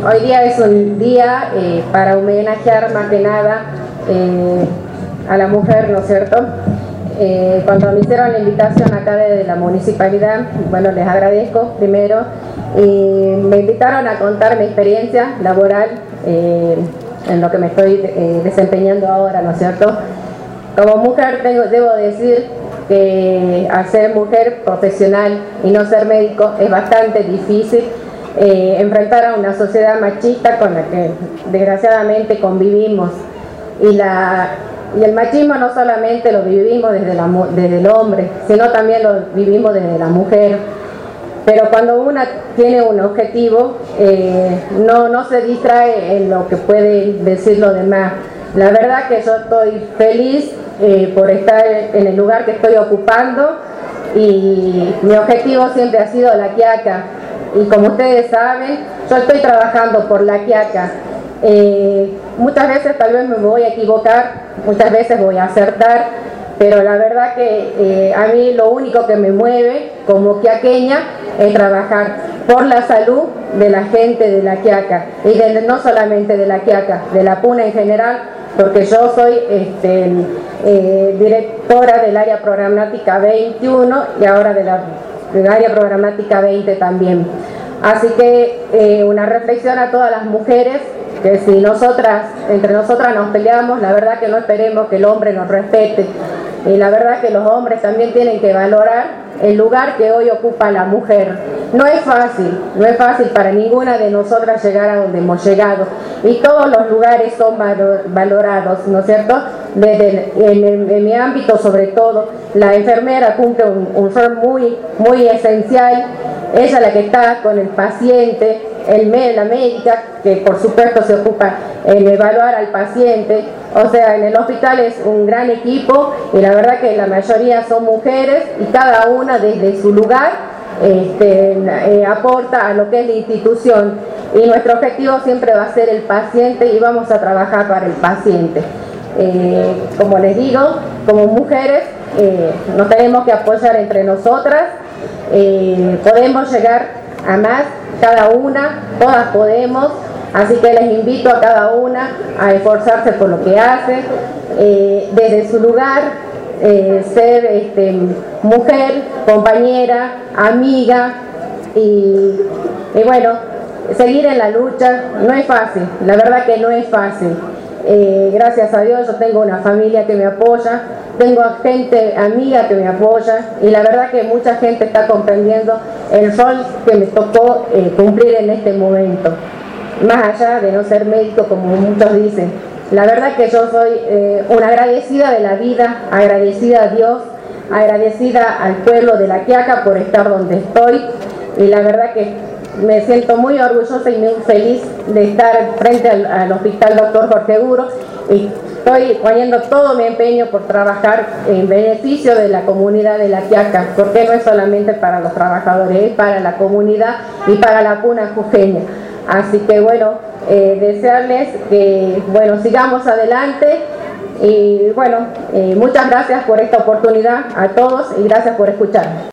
Hoy día es un día para homenajear más que nada a la mujer, ¿no es cierto? Cuando me hicieron la invitación acá de la municipalidad, bueno, les agradezco primero, y me invitaron a contar mi experiencia laboral en lo que me estoy desempeñando ahora, ¿no es cierto? Como mujer debo decir que al ser mujer profesional y no ser médico es bastante difícil enfrentar a una sociedad machista con la que desgraciadamente convivimos. Y el machismo no solamente lo vivimos desde el hombre, sino también lo vivimos desde la mujer. Pero cuando una tiene un objetivo, no se distrae en lo que pueden decir los demás. La verdad que yo estoy feliz por estar en el lugar que estoy ocupando, y mi objetivo siempre ha sido La Quiaca. Y como ustedes saben, yo estoy trabajando por La Quiaca. Muchas veces tal vez me voy a equivocar, muchas veces voy a acertar, pero la verdad que a mí lo único que me mueve como quiaqueña es trabajar por la salud de la gente de La Quiaca, y no solamente de La Quiaca, de la Puna en general, porque yo soy directora del área programática 21 y ahora del área programática 20 también. Así que una reflexión a todas las mujeres, que si entre nosotras nos peleamos, la verdad que no esperemos que el hombre nos respete. Y la verdad que los hombres también tienen que valorar el lugar que hoy ocupa la mujer. No es fácil para ninguna de nosotras llegar a donde hemos llegado. Y todos los lugares son valorados, ¿no es cierto? En mi ámbito, sobre todo, la enfermera cumple un rol muy esencial. Ella es la que está con el paciente, la médica, que por supuesto se ocupa en evaluar al paciente. O sea, en el hospital es un gran equipo, y la verdad que la mayoría son mujeres, y cada una desde su lugar aporta a lo que es la institución. Y nuestro objetivo siempre va a ser el paciente, y vamos a trabajar para el paciente. Como les digo, como mujeres nos tenemos que apoyar entre nosotras. Podemos llegar a más, cada una, todas podemos, así que les invito a cada una a esforzarse por lo que hace, desde su lugar, ser mujer, compañera, amiga, y bueno, seguir en la lucha. No es fácil, la verdad que no es fácil. Gracias a Dios yo tengo una familia que me apoya, tengo gente amiga que me apoya, y la verdad que mucha gente está comprendiendo el rol que me tocó cumplir en este momento, más allá de no ser médico como muchos dicen. La verdad que yo soy una agradecida de la vida, agradecida a Dios, agradecida al pueblo de La Quiaca por estar donde estoy, y la verdad que me siento muy orgullosa y muy feliz de estar frente al Hospital Dr. Jorge Guro, y estoy poniendo todo mi empeño por trabajar en beneficio de la comunidad de La Quiaca, porque no es solamente para los trabajadores, es para la comunidad y para la Puna jujeña. Así que bueno, desearles que sigamos adelante, y bueno, muchas gracias por esta oportunidad a todos, y gracias por escuchar.